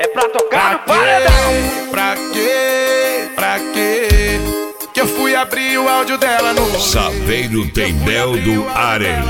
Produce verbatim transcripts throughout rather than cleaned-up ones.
é pra tocar no paredão. Pra quê? Pra quê? Que eu fui abrir o áudio dela no rolê. Saveiro Tendel do Arém.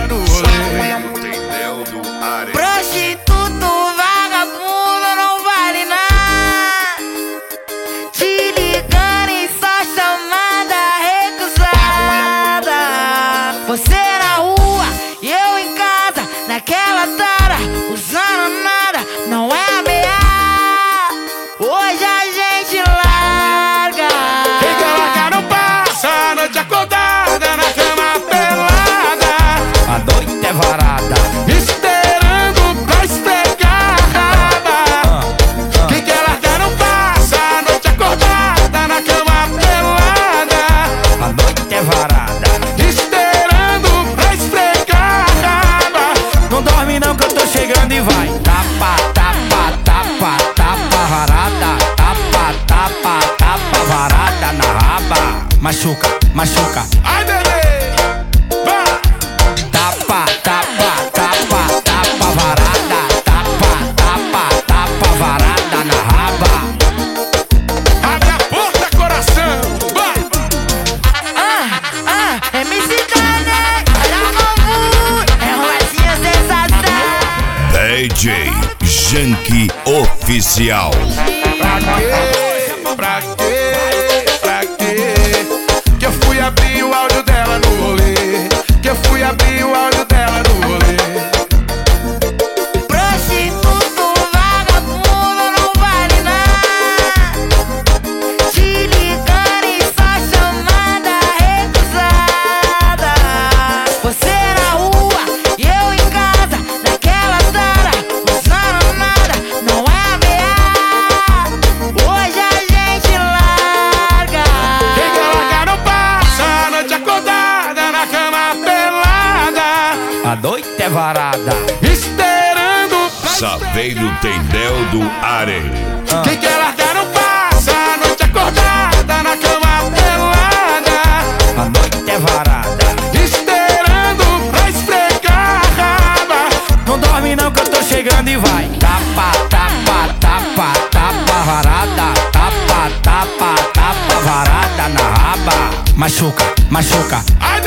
Prostituto, vagabundo, não vale nada. Te ligando e só chamada recusada. Você na rua e eu em casa, naquela tara, usando nada, não é ameaça. Hoje a gente larga. Quem quer largar não passa a noite acordada na cama pelada. A noite é varada, esperando pra esfregar a raba. Quem quer largar não passa a noite acordada na cama pelada. a noite é varada. Esperando pra esfregar a raba. Não dorme não que eu tô chegando e vai. Tapa, tapa, tapa, tapa varada. Tapa, tapa, tapa varada na raba. Machuca, machuca. Ai, bebê, vai. Tapa, tapa, tapa, tapa varada. Tapa, tapa, tapa varada na raba. Abre a porta, coração, vai. Ah, ah, M C Kanye, olha como é rosinha sensação. D J Janky Oficial. Pra quê? Pra quê? Pra quê? Que eu fui abrir o áudio dela no rolê. Que eu fui abrir o áudio dela no rolê. Prostituto, vagabundo, não vale nada. Te ligando e só chamada recusada. Você na rua e eu em casa, naquela tara, usando nada, não é ameaça. Hoje a gente larga. Quem quer largar não passa a noite acordada na cama pelada. A noite é varada. Esperando pra Saveiro Tendel do Arém. Quem quer largar não passa a noite acordada na cama pelada. A noite é varada. Esperando pra esfregar a raba. Não dorme não que eu tô chegando e vai. Tapa, tapa, tapa, tapa varada. Tapa, tapa, tapa varada na raba. Machuca, machuca. Ai,